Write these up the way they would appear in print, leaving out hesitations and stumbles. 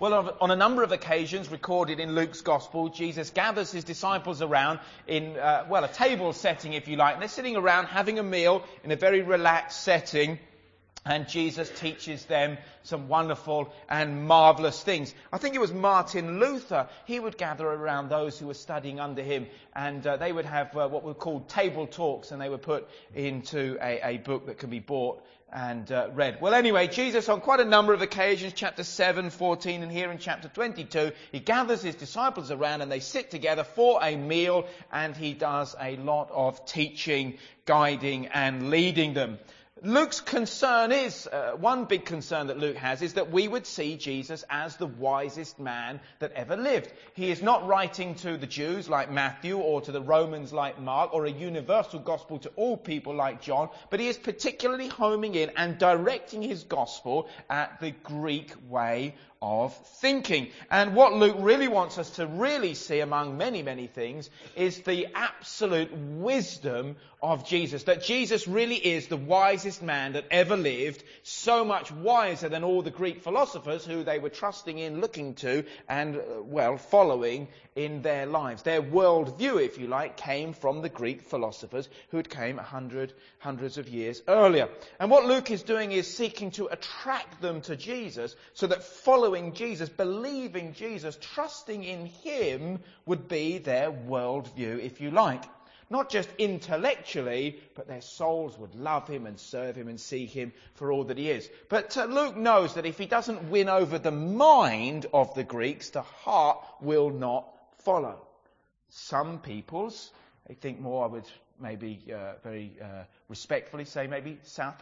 Well, on a number of occasions recorded in Luke's Gospel, Jesus gathers his disciples around in, a table setting, if you like. And they're sitting around having a meal in a very relaxed setting. And Jesus teaches them some wonderful and marvellous things. I think it was Martin Luther. He would gather around those who were studying under him. And they would have what were called table talks. And they were put into a book that can be bought and read. Well, anyway, Jesus on quite a number of occasions, chapter 7, 14, and here in chapter 22, he gathers his disciples around and they sit together for a meal. And he does a lot of teaching, guiding, and leading them. Luke's concern is, one big concern that Luke has, is that we would see Jesus as the wisest man that ever lived. He is not writing to the Jews like Matthew or to the Romans like Mark or a universal gospel to all people like John, but he is particularly homing in and directing his gospel at the Greek way of thinking. And what Luke really wants us to really see, among many, many things, is the absolute wisdom of Jesus. That Jesus really is the wisest man that ever lived, so much wiser than all the Greek philosophers who they were trusting in, looking to, and, following in their lives. Their worldview, if you like, came from the Greek philosophers who had came hundreds of years earlier. And what Luke is doing is seeking to attract them to Jesus so that following Jesus, believing Jesus, trusting in him would be their worldview, if you like. Not just intellectually, but their souls would love him and serve him and see him for all that he is. But Luke knows that if he doesn't win over the mind of the Greeks, the heart will not follow. Some peoples, I think more, I would maybe very respectfully say maybe South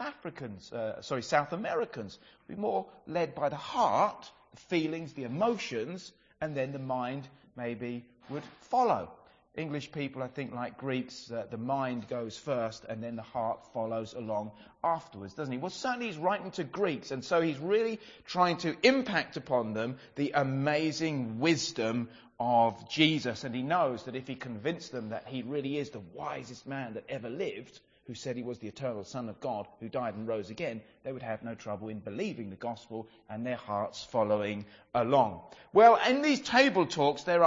Americans, would be more led by the heart, the feelings, the emotions, and then the mind maybe would follow. English people, I think, like Greeks, the mind goes first and then the heart follows along afterwards, doesn't he? Well, certainly he's writing to Greeks, and so he's really trying to impact upon them the amazing wisdom of Jesus. And he knows that if he convinced them that he really is the wisest man that ever lived, who said he was the eternal Son of God, who died and rose again, they would have no trouble in believing the gospel and their hearts following along. Well, in these table talks, there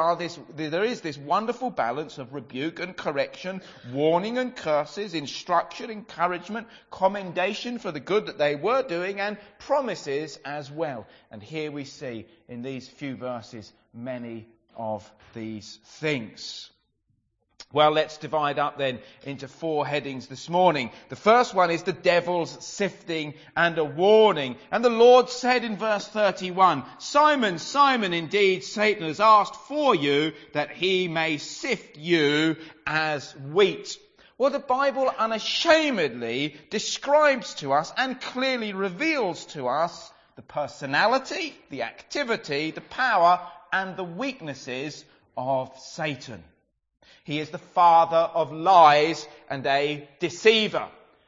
is this wonderful balance of rebuke and correction, warning and curses, instruction, encouragement, commendation for the good that they were doing, and promises as well. And here we see in these few verses many of these things. Well, let's divide up then into 4 headings this morning. The first one is the devil's sifting and a warning. And the Lord said in verse 31, "Simon, Simon, indeed Satan has asked for you that he may sift you as wheat." Well, the Bible unashamedly describes to us and clearly reveals to us the personality, the activity, the power, and the weaknesses of Satan. He is the father of lies and a deceiver.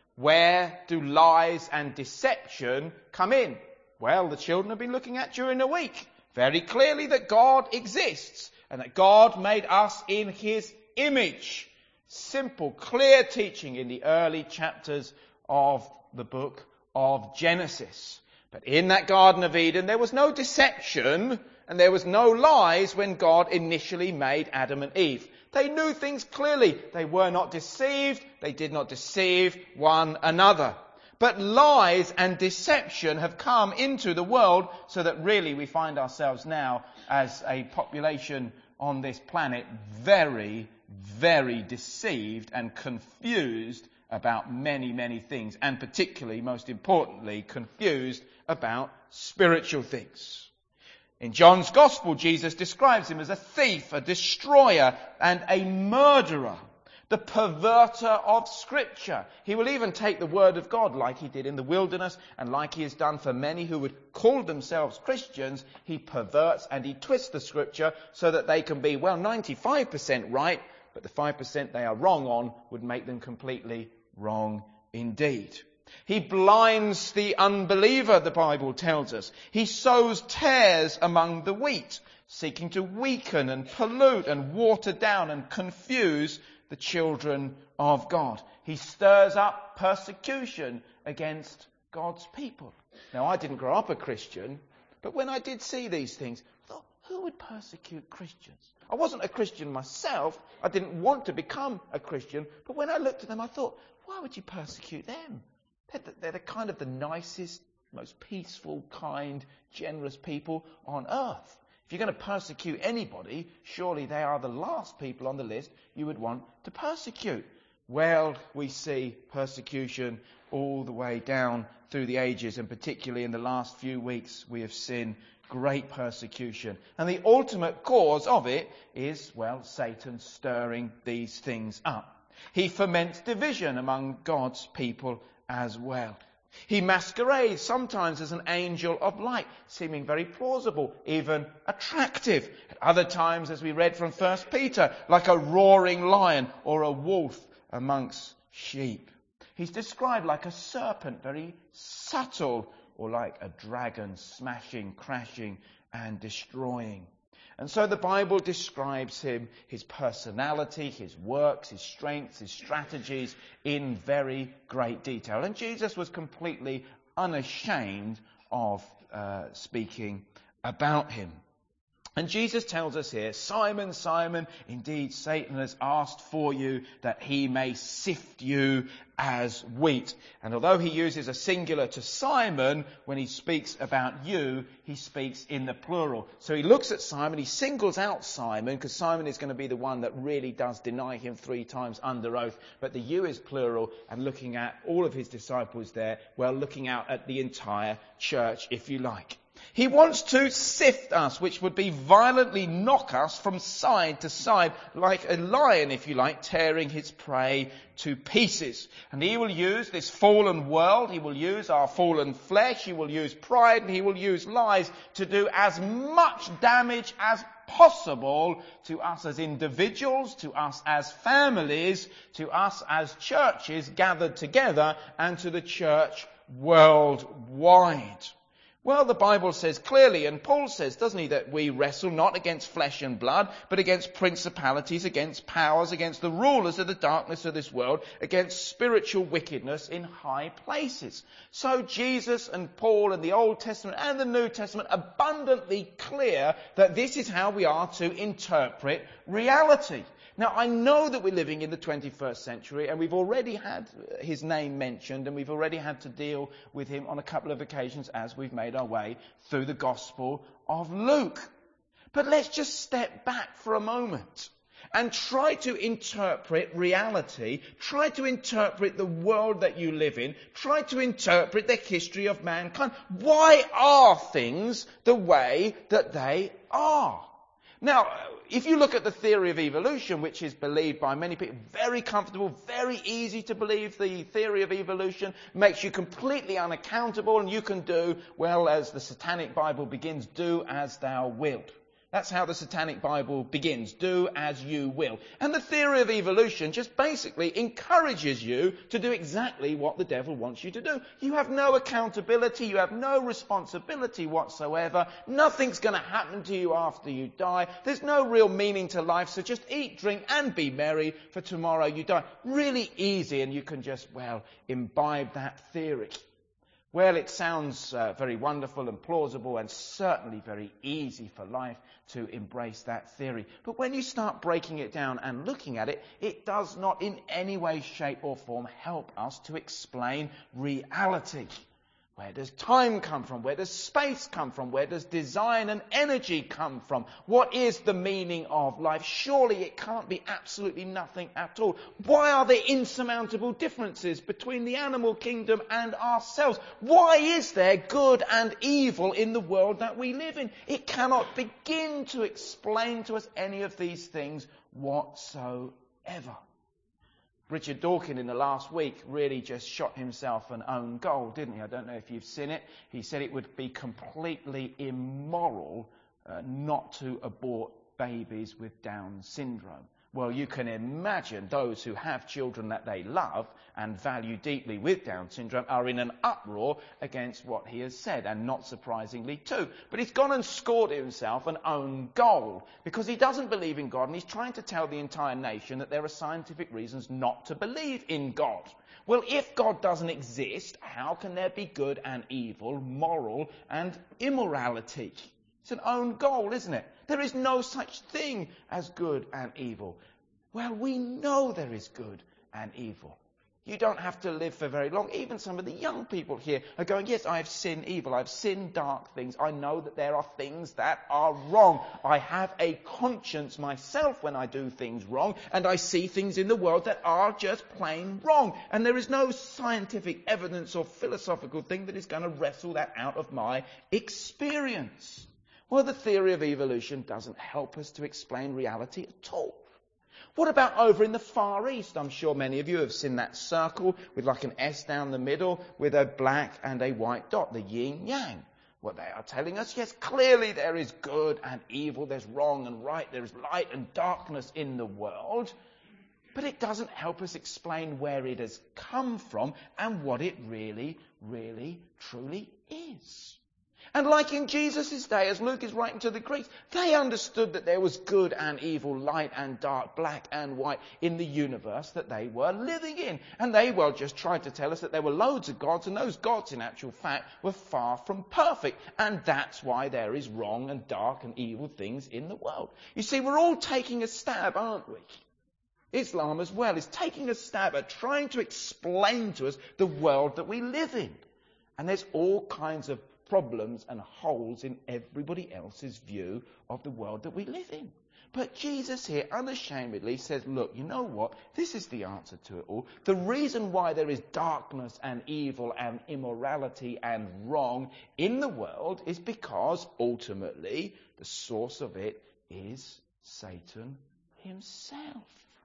Where do lies and deception come in? Well, the children have been looking at during the week very clearly that God exists and that God made us in his image. Simple, clear teaching in the early chapters of the book of Genesis. But in that Garden of Eden, there was no deception and there was no lies when God initially made Adam and Eve. They knew things clearly. They were not deceived. They did not deceive one another. But lies and deception have come into the world so that really we find ourselves now as a population on this planet very, very deceived and confused about many, many things. And particularly, most importantly, confused about spiritual things. In John's Gospel, Jesus describes him as a thief, a destroyer, and a murderer, the perverter of Scripture. He will even take the Word of God like he did in the wilderness and like he has done for many who would call themselves Christians. He perverts and he twists the Scripture so that they can be, 95% right, but the 5% they are wrong on would make them completely wrong indeed. He blinds the unbeliever, the Bible tells us. He sows tares among the wheat, seeking to weaken and pollute and water down and confuse the children of God. He stirs up persecution against God's people. Now, I didn't grow up a Christian, But when I did see these things, I thought, who would persecute Christians? I wasn't a Christian myself. I didn't want to become a Christian. But when I looked at them, I thought, why would you persecute them? They're the kind of the nicest, most peaceful, kind, generous people on earth. If you're going to persecute anybody, surely they are the last people on the list you would want to persecute. Well, we see persecution all the way down through the ages, and particularly in the last few weeks we have seen great persecution. And the ultimate cause of it is, well, Satan stirring these things up. He foments division among God's people as well. He masquerades sometimes as an angel of light, seeming very plausible, even attractive. At other times, as we read from 1 Peter, like a roaring lion or a wolf amongst sheep. He's described like a serpent, very subtle, or like a dragon, smashing, crashing and destroying. And so the Bible describes him, his personality, his works, his strengths, his strategies in very great detail. And Jesus was completely unashamed of speaking about him. And Jesus tells us here, Simon, Simon, indeed Satan has asked for you that he may sift you as wheat. And although he uses a singular to Simon, when he speaks about you, he speaks in the plural. So he looks at Simon, he singles out Simon, because Simon is going to be the one that really does deny him 3 times under oath. But the you is plural, and looking at all of his disciples there, well, looking out at the entire church, if you like. He wants to sift us, which would be violently knock us from side to side, like a lion, if you like, tearing his prey to pieces. And he will use this fallen world, he will use our fallen flesh, he will use pride, and he will use lies to do as much damage as possible to us as individuals, to us as families, to us as churches gathered together, and to the church worldwide. Well, the Bible says clearly, and Paul says, doesn't he, that we wrestle not against flesh and blood, but against principalities, against powers, against the rulers of the darkness of this world, against spiritual wickedness in high places. So Jesus and Paul in the Old Testament and the New Testament abundantly clear that this is how we are to interpret reality. Now, I know that we're living in the 21st century, and we've already had his name mentioned, and we've already had to deal with him on a couple of occasions as we've made our way through the Gospel of Luke. But let's just step back for a moment and try to interpret reality, try to interpret the world that you live in, try to interpret the history of mankind. Why are things the way that they are? Now, if you look at the theory of evolution, which is believed by many people, very comfortable, very easy to believe, the theory of evolution makes you completely unaccountable, and you can do, well, as the Satanic Bible begins, do as thou wilt. That's how the Satanic Bible begins, do as you will. And the theory of evolution just basically encourages you to do exactly what the devil wants you to do. You have no accountability, you have no responsibility whatsoever, nothing's going to happen to you after you die, there's no real meaning to life, so just eat, drink and be merry, for tomorrow you die. Really easy, and you can just, well, imbibe that theory. Well, it sounds very wonderful and plausible, and certainly very easy for life to embrace that theory. But when you start breaking it down and looking at it, it does not in any way, shape or form help us to explain reality. Where does time come from? Where does space come from? Where does design and energy come from? What is the meaning of life? Surely it can't be absolutely nothing at all. Why are there insurmountable differences between the animal kingdom and ourselves? Why is there good and evil in the world that we live in? It cannot begin to explain to us any of these things whatsoever. Richard Dawkins in the last week really just shot himself an own goal, didn't he? I don't know if you've seen it. He said it would be completely immoral not to abort babies with Down syndrome. Well, you can imagine those who have children that they love and value deeply with Down syndrome are in an uproar against what he has said, and not surprisingly too. But he's gone and scored himself an own goal, because he doesn't believe in God, and he's trying to tell the entire nation that there are scientific reasons not to believe in God. Well, if God doesn't exist, how can there be good and evil, moral and immorality? It's an own goal, isn't it? There is no such thing as good and evil. Well, we know there is good and evil. You don't have to live for very long. Even some of the young people here are going, yes, I have sinned evil. I've sinned dark things. I know that there are things that are wrong. I have a conscience myself when I do things wrong, and I see things in the world that are just plain wrong. And there is no scientific evidence or philosophical thing that is going to wrestle that out of my experience. Well, the theory of evolution doesn't help us to explain reality at all. What about over in the Far East? I'm sure many of you have seen that circle with like an S down the middle with a black and a white dot, the yin-yang. What they are telling us, yes, clearly there is good and evil, there's wrong and right, there's light and darkness in the world. But it doesn't help us explain where it has come from and what it really, really, truly is. And like in Jesus' day, as Luke is writing to the Greeks, they understood that there was good and evil, light and dark, black and white in the universe that they were living in. And they, well, just tried to tell us that there were loads of gods, and those gods, in actual fact, were far from perfect. And that's why there is wrong and dark and evil things in the world. You see, we're all taking a stab, aren't we? Islam as well is taking a stab at trying to explain to us the world that we live in. And there's all kinds of problems and holes in everybody else's view of the world that we live in. But Jesus here unashamedly says, look, you know what? This is the answer to it all. The reason why there is darkness and evil and immorality and wrong in the world is because ultimately the source of it is Satan himself.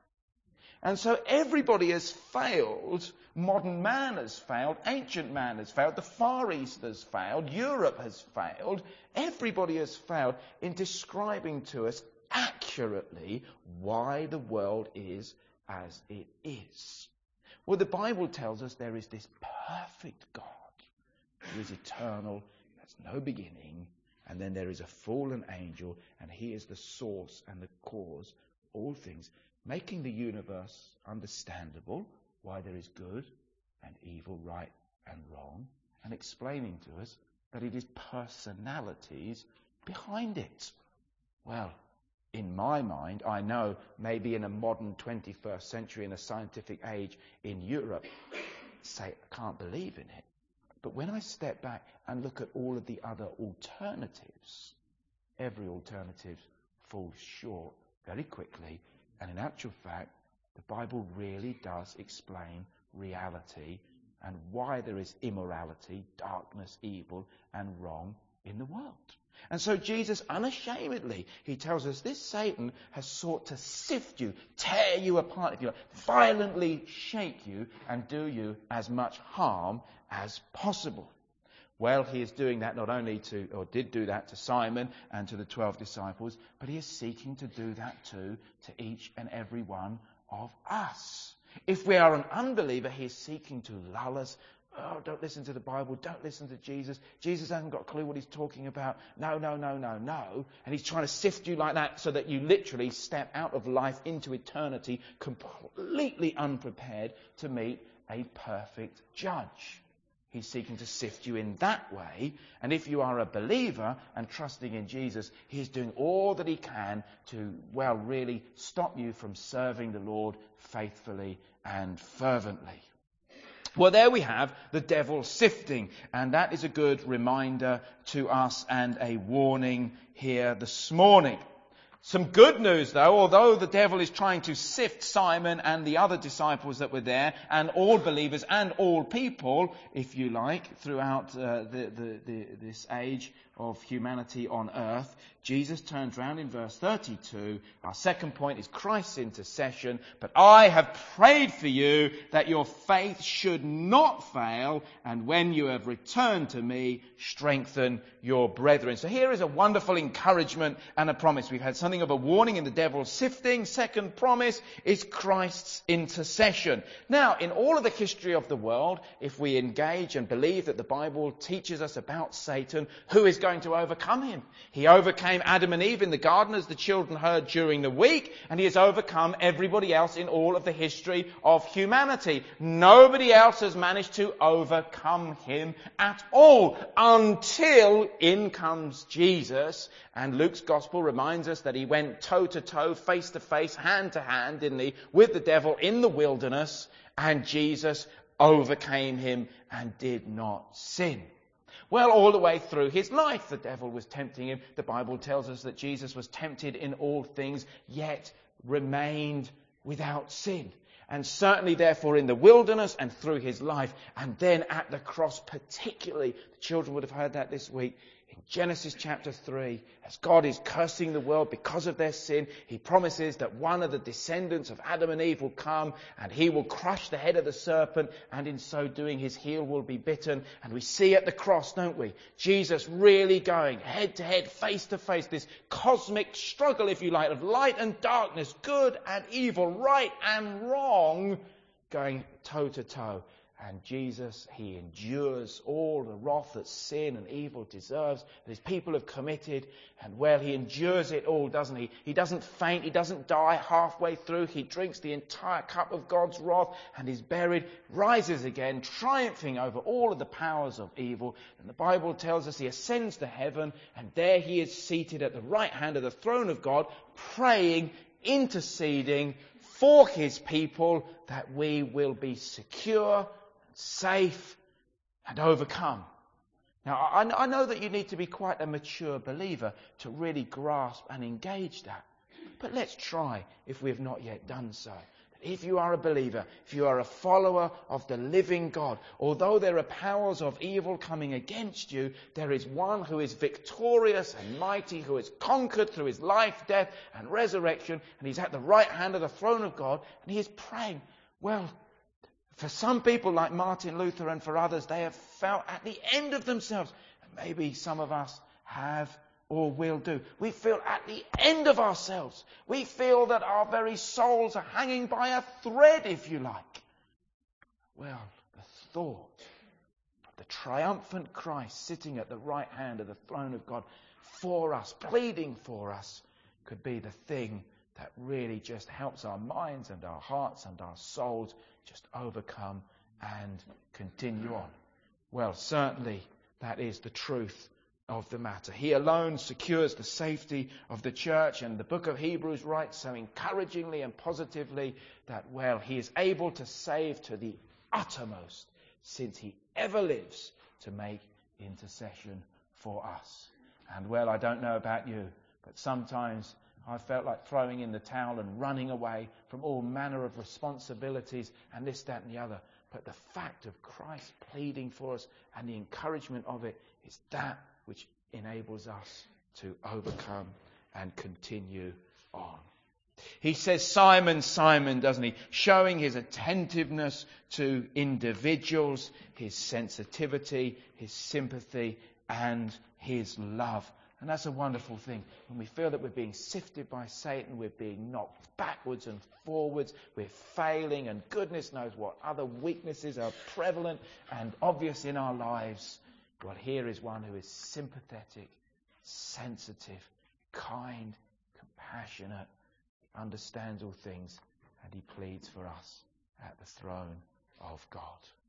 And so everybody has failed. Modern man has failed. Ancient man has failed. The Far East has failed. Europe has failed. Everybody has failed in describing to us accurately why the world is as it is. Well, the Bible tells us there is this perfect God who is eternal, has no beginning, and then there is a fallen angel, and he is the source and the cause of all things, making the universe understandable, why there is good and evil, right and wrong, and explaining to us that it is personalities behind it. Well, in my mind, I know maybe in a modern 21st century, in a scientific age in Europe, say, I can't believe in it. But when I step back and look at all of the other alternatives, every alternative falls short very quickly. And in actual fact, the Bible really does explain reality and why there is immorality, darkness, evil, and wrong in the world. And so Jesus, unashamedly, he tells us this Satan has sought to sift you, tear you apart, if you like, violently shake you and do you as much harm as possible. Well, he is doing that not only did do that to Simon and to the 12 disciples, but he is seeking to do that too to each and every one of us. If we are an unbeliever, he is seeking to lull us. Oh, don't listen to the Bible. Don't listen to Jesus. Jesus hasn't got a clue what he's talking about. No. And he's trying to sift you like that so that you literally step out of life into eternity completely unprepared to meet a perfect judge. He's seeking to sift you in that way. And if you are a believer and trusting in Jesus, he's doing all that he can to, well, really stop you from serving the Lord faithfully and fervently. Well, there we have the devil sifting. And that is a good reminder to us and a warning here this morning. Some good news, though, although the devil is trying to sift Simon and the other disciples that were there, and all believers and all people, if you like, throughout this age of humanity on earth, Jesus turns around in verse 32. Our second point is Christ's intercession. But I have prayed for you that your faith should not fail, and when you have returned to me, strengthen your brethren. So here is a wonderful encouragement and a promise. We've had some something of a warning in the devil's sifting. Second promise is Christ's intercession. Now, in all of the history of the world, if we engage and believe that the Bible teaches us about Satan, who is going to overcome him? He overcame Adam and Eve in the garden, as the children heard during the week, and he has overcome everybody else in all of the history of humanity. Nobody else has managed to overcome him at all, until in comes Jesus. And Luke's gospel reminds us that he went toe to toe, face to face, hand to hand, didn't he, with the devil in the wilderness, and Jesus overcame him and did not sin. Well, all the way through his life, the devil was tempting him. The Bible tells us that Jesus was tempted in all things, yet remained without sin. And certainly, therefore, in the wilderness and through his life, and then at the cross particularly, the children would have heard that this week, in Genesis chapter 3, as God is cursing the world because of their sin, he promises that one of the descendants of Adam and Eve will come and he will crush the head of the serpent, and in so doing his heel will be bitten. And we see at the cross, don't we, Jesus really going head to head, face to face, this cosmic struggle, if you like, of light and darkness, good and evil, right and wrong, going toe to toe. And Jesus, he endures all the wrath that sin and evil deserves, that his people have committed. And well, he endures it all, doesn't he? He doesn't faint, he doesn't die halfway through. He drinks the entire cup of God's wrath and is buried, rises again, triumphing over all of the powers of evil. And the Bible tells us he ascends to heaven, and there he is seated at the right hand of the throne of God, praying, interceding for his people, that we will be secure, safe, and overcome. Now, I know that you need to be quite a mature believer to really grasp and engage that. But let's try, if we have not yet done so. If you are a believer, if you are a follower of the living God, although there are powers of evil coming against you, there is one who is victorious and mighty, who has conquered through his life, death, and resurrection, and he's at the right hand of the throne of God, and he is praying. Well, for some people like Martin Luther and for others, they have felt at the end of themselves. And maybe some of us have or will do. We feel at the end of ourselves. We feel that our very souls are hanging by a thread, if you like. Well, the thought of the triumphant Christ sitting at the right hand of the throne of God for us, pleading for us, could be the thing that really just helps our minds and our hearts and our souls just overcome and continue on. Well, certainly that is the truth of the matter. He alone secures the safety of the church, and the book of Hebrews writes so encouragingly and positively that, well, he is able to save to the uttermost, since he ever lives to make intercession for us. And well, I don't know about you, but sometimes I felt like throwing in the towel and running away from all manner of responsibilities and this, that and the other. But the fact of Christ pleading for us and the encouragement of it is that which enables us to overcome and continue on. He says, Simon, Simon, doesn't he? Showing his attentiveness to individuals, his sensitivity, his sympathy, and his love. And that's a wonderful thing. When we feel that we're being sifted by Satan, we're being knocked backwards and forwards, we're failing, and goodness knows what other weaknesses are prevalent and obvious in our lives. Well, here is one who is sympathetic, sensitive, kind, compassionate, understands all things, and he pleads for us at the throne of God.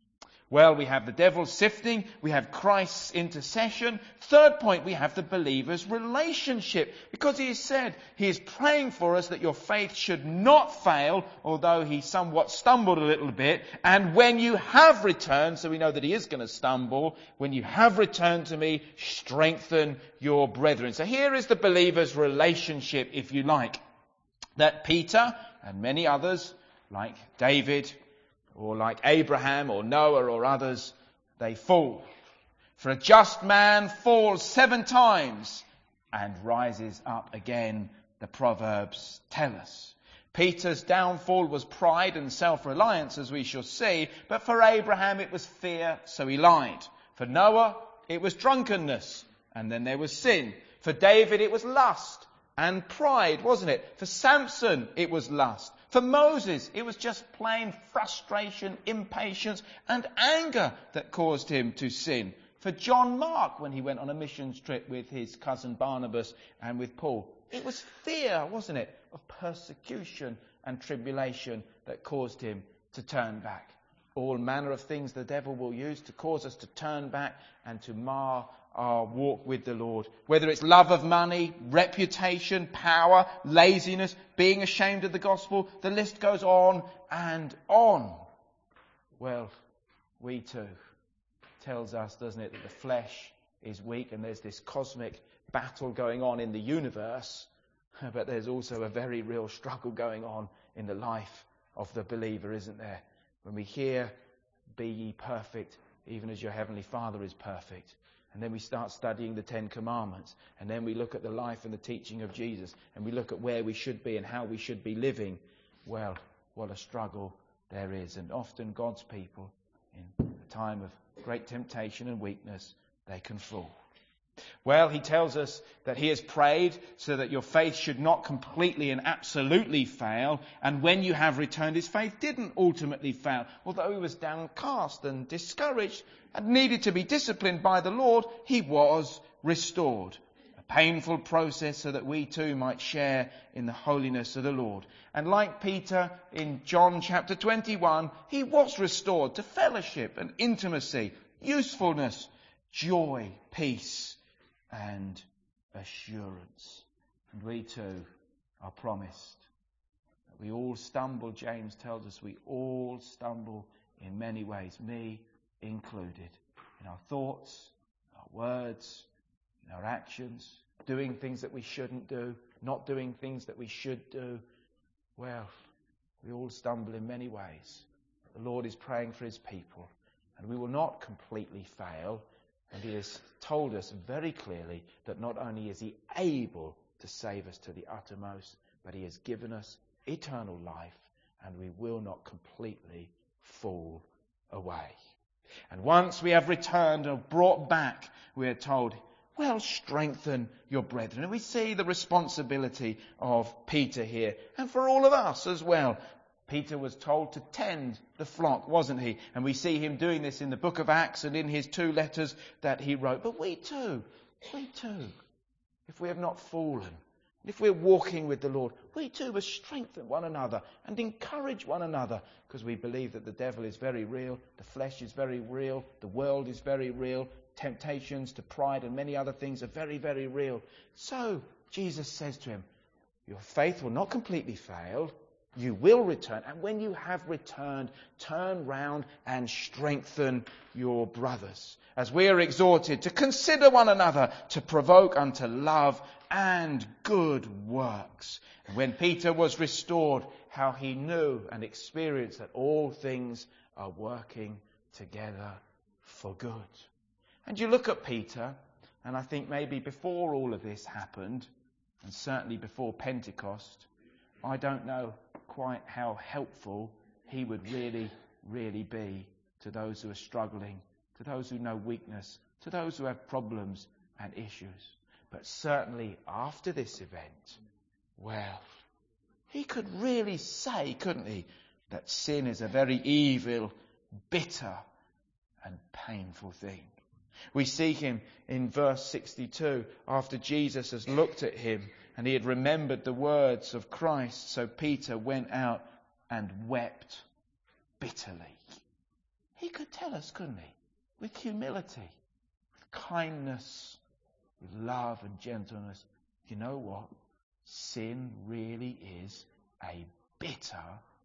Well, we have the devil sifting, we have Christ's intercession. Third point, we have the believer's relationship. Because he has said, he is praying for us that your faith should not fail, although he somewhat stumbled a little bit. And when you have returned, so we know that he is going to stumble, when you have returned to me, strengthen your brethren. So here is the believer's relationship, if you like, that Peter and many others, like David, or like Abraham or Noah or others, they fall. For a just man falls 7 times and rises up again, the Proverbs tell us. Peter's downfall was pride and self-reliance, as we shall see, but for Abraham it was fear, so he lied. For Noah it was drunkenness, and then there was sin. For David it was lust, and pride, wasn't it? For Samson, it was lust. For Moses, it was just plain frustration, impatience, and anger that caused him to sin. For John Mark, when he went on a missions trip with his cousin Barnabas and with Paul, it was fear, wasn't it, of persecution and tribulation that caused him to turn back. All manner of things the devil will use to cause us to turn back and to mar our walk with the Lord. Whether it's love of money, reputation, power, laziness, being ashamed of the gospel, the list goes on and on. Well, we too. Tells us, doesn't it, that the flesh is weak and there's this cosmic battle going on in the universe, but there's also a very real struggle going on in the life of the believer, isn't there? When we hear, be ye perfect, even as your heavenly Father is perfect. And then we start studying the Ten Commandments. And then we look at the life and the teaching of Jesus. And we look at where we should be and how we should be living. Well, what a struggle there is. And often God's people, in a time of great temptation and weakness, they can fall. Well, he tells us that he has prayed so that your faith should not completely and absolutely fail. And when you have returned, his faith didn't ultimately fail. Although he was downcast and discouraged and needed to be disciplined by the Lord, he was restored. A painful process so that we too might share in the holiness of the Lord. And like Peter in John chapter 21, he was restored to fellowship and intimacy, usefulness, joy, peace, and assurance. And we too are promised that we all stumble. James tells us we all stumble in many ways, me included, in our thoughts, our words, in our actions, doing things that we shouldn't do, not doing things that we should do. Well, we all stumble in many ways. The Lord is praying for his people, and we will not completely fail. And he has told us very clearly that not only is he able to save us to the uttermost, but he has given us eternal life, and we will not completely fall away. And once we have returned or brought back, we are told, well, strengthen your brethren. And we see the responsibility of Peter here, and for all of us as well. Peter was told to tend the flock, wasn't he? And we see him doing this in the book of Acts and in his 2 letters that he wrote. But we too, if we have not fallen, if we're walking with the Lord, we too must strengthen one another and encourage one another, because we believe that the devil is very real, the flesh is very real, the world is very real, temptations to pride and many other things are very, very real. So Jesus says to him, your faith will not completely fail. You will return. And when you have returned, turn round and strengthen your brothers. As we are exhorted to consider one another, to provoke unto love and good works. And when Peter was restored, how he knew and experienced that all things are working together for good. And you look at Peter, and I think maybe before all of this happened, and certainly before Pentecost, I don't know quite how helpful he would really be to those who are struggling, to those who know weakness, to those who have problems and issues. But certainly after this event, well, he could really say, couldn't he, that sin is a very evil, bitter and painful thing. We see him in verse 62, after Jesus has looked at him and he had remembered the words of Christ. So Peter went out and wept bitterly. He could tell us, couldn't he? With humility, with kindness, with love and gentleness. You know what? Sin really is a bitter,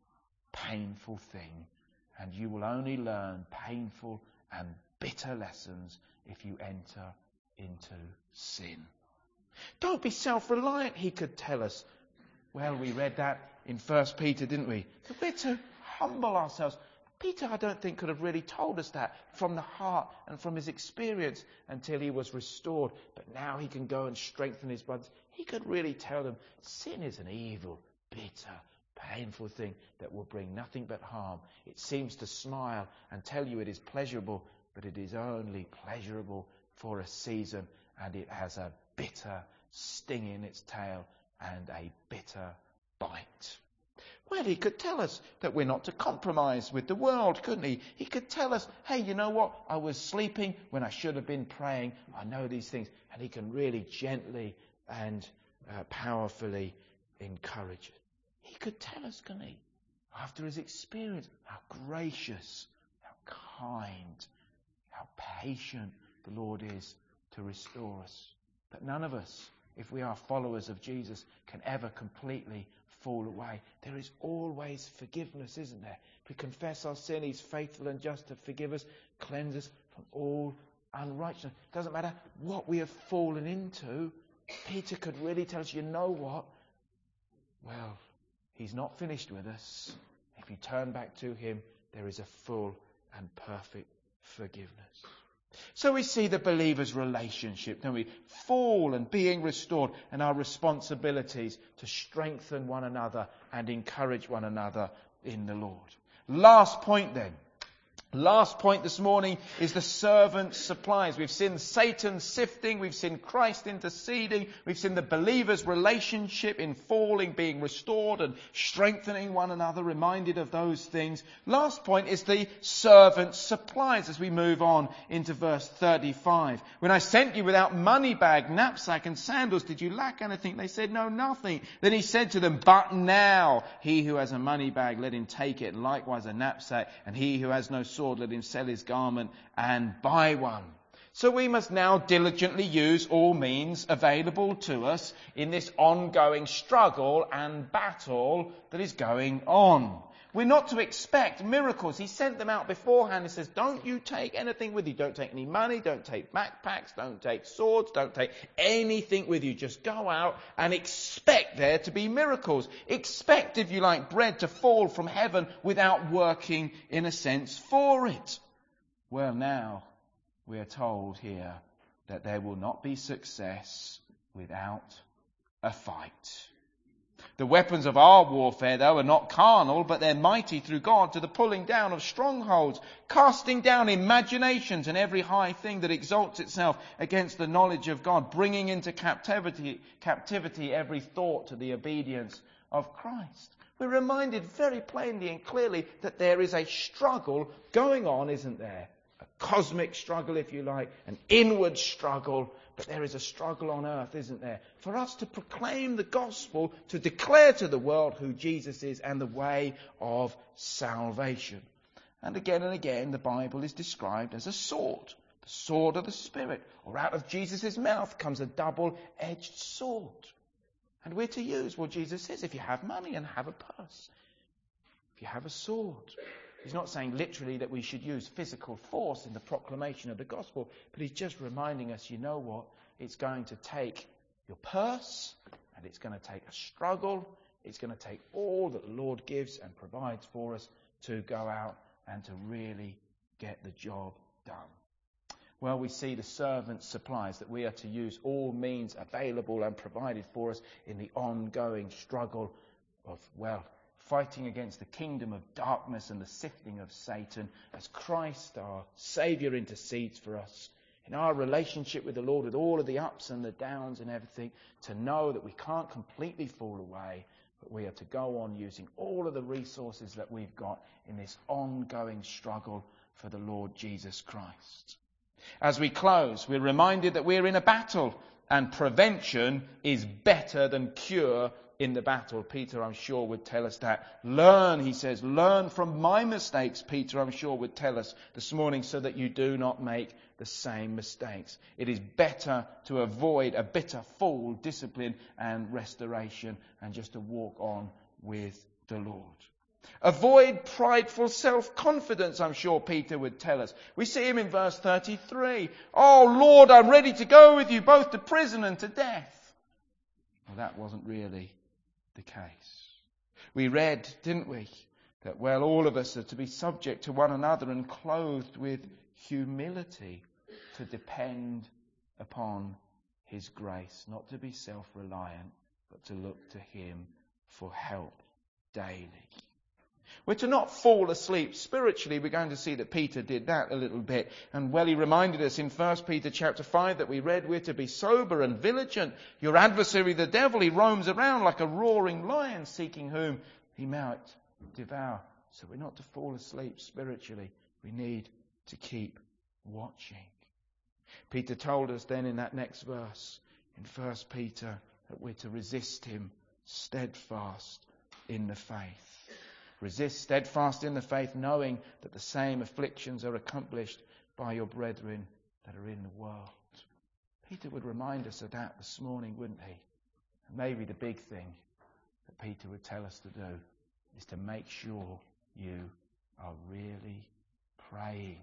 painful thing. And you will only learn painful and bitter lessons if you enter into sin. Don't be self-reliant, he could tell us. Well, we read that in 1 Peter, didn't we? That we're to humble ourselves. Peter, I don't think, could have really told us that from the heart and from his experience until he was restored. But now he can go and strengthen his brothers. He could really tell them sin is an evil, bitter, painful thing that will bring nothing but harm. It seems to smile and tell you it is pleasurable, but it is only pleasurable for a season, and it has a bitter sting in its tail and a bitter bite. Well, he could tell us that we're not to compromise with the world, couldn't he? He could tell us, hey, you know what? I was sleeping when I should have been praying. I know these things. And he can really gently and powerfully encourage us. He could tell us, couldn't he? After his experience, how gracious, how kind, how patient the Lord is to restore us. But none of us, if we are followers of Jesus, can ever completely fall away. There is always forgiveness, isn't there? If we confess our sin, he's faithful and just to forgive us, cleanse us from all unrighteousness. It doesn't matter what we have fallen into. Peter could really tell us, you know what? Well, he's not finished with us. If you turn back to him, there is a full and perfect forgiveness. So we see the believer's relationship, don't we? Fall and being restored, and our responsibilities to strengthen one another and encourage one another in the Lord. Last point then. Last point this morning is the servant supplies. We've seen Satan sifting. We've seen Christ interceding. We've seen the believer's relationship in falling, being restored and strengthening one another, reminded of those things. Last point is the servant supplies as we move on into verse 35. When I sent you without money bag, knapsack and sandals, did you lack anything? They said, no, nothing. Then he said to them, but now he who has a money bag, let him take it, and likewise a knapsack, and he who has no sword, let him sell his garment and buy one. So we must now diligently use all means available to us in this ongoing struggle and battle that is going on. We're not to expect miracles. He sent them out beforehand. He says, don't you take anything with you. Don't take any money. Don't take backpacks. Don't take swords. Don't take anything with you. Just go out and expect there to be miracles. Expect, if you like, bread to fall from heaven without working, in a sense, for it. Well, now we are told here that there will not be success without a fight. The weapons of our warfare, though, are not carnal, but they're mighty through God to the pulling down of strongholds, casting down imaginations and every high thing that exalts itself against the knowledge of God, bringing into captivity every thought to the obedience of Christ. We're reminded very plainly and clearly that there is a struggle going on, isn't there? A cosmic struggle, if you like, an inward struggle. But there is a struggle on earth, isn't there? For us to proclaim the gospel, to declare to the world who Jesus is and the way of salvation. And again, the Bible is described as a sword. The sword of the Spirit. Or out of Jesus' mouth comes a double-edged sword. And we're to use what Jesus says. If you have money, and have a purse. If you have a sword. He's not saying literally that we should use physical force in the proclamation of the gospel, but he's just reminding us, you know what? It's going to take your purse, and it's going to take a struggle. It's going to take all that the Lord gives and provides for us to go out and to really get the job done. Well, we see the servant supplies, that we are to use all means available and provided for us in the ongoing struggle of, fighting against the kingdom of darkness and the sifting of Satan as Christ, our Saviour, intercedes for us. In our relationship with the Lord, with all of the ups and the downs and everything, to know that we can't completely fall away, but we are to go on using all of the resources that we've got in this ongoing struggle for the Lord Jesus Christ. As we close, we're reminded that we're in a battle, and prevention is better than cure in the battle. Peter, I'm sure, would tell us that. Learn, he says, learn from my mistakes, Peter, I'm sure, would tell us this morning, so that you do not make the same mistakes. It is better to avoid a bitter fall, discipline and restoration, and just to walk on with the Lord. Avoid prideful self-confidence, I'm sure Peter would tell us. We see him in verse 33. Oh, Lord, I'm ready to go with you, both to prison and to death. Well, that wasn't really the case. We read, didn't we, that, all of us are to be subject to one another and clothed with humility, to depend upon his grace, not to be self-reliant, but to look to him for help daily. We're to not fall asleep spiritually. We're going to see that Peter did that a little bit. And he reminded us in 1 Peter chapter 5 that we read, we're to be sober and vigilant. Your adversary, the devil, he roams around like a roaring lion, seeking whom he might devour. So we're not to fall asleep spiritually. We need to keep watching. Peter told us then in that next verse, in 1 Peter, that we're to resist him steadfast in the faith. Resist steadfast in the faith, knowing that the same afflictions are accomplished by your brethren that are in the world. Peter would remind us of that this morning, wouldn't he? And maybe the big thing that Peter would tell us to do is to make sure you are really praying.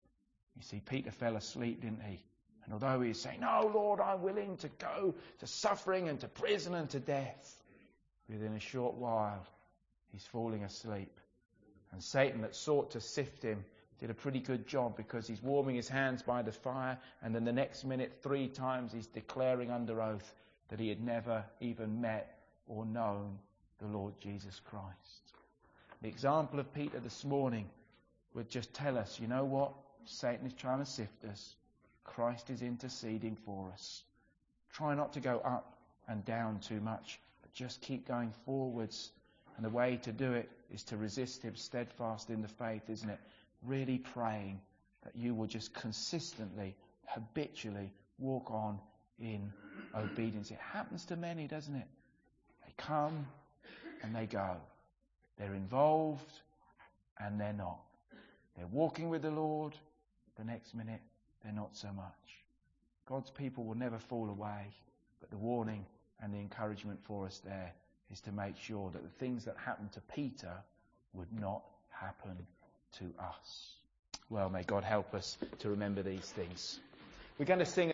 You see, Peter fell asleep, didn't he? And although he was saying, "No, Lord, I'm willing to go to suffering and to prison and to death," within a short while, he's falling asleep. And Satan, that sought to sift him, did a pretty good job, because he's warming his hands by the fire, and then the next minute, 3 times, he's declaring under oath that he had never even met or known the Lord Jesus Christ. The example of Peter this morning would just tell us, you know what? Satan is trying to sift us. Christ is interceding for us. Try not to go up and down too much, but just keep going forwards. And the way to do it is to resist him steadfast in the faith, isn't it? Really praying that you will just consistently, habitually walk on in obedience. It happens to many, doesn't it? They come and they go. They're involved and they're not. They're walking with the Lord. The next minute, they're not so much. God's people will never fall away, but the warning and the encouragement for us there is to make sure that the things that happened to Peter would not happen to us. Well, may God help us to remember these things. We're going to sing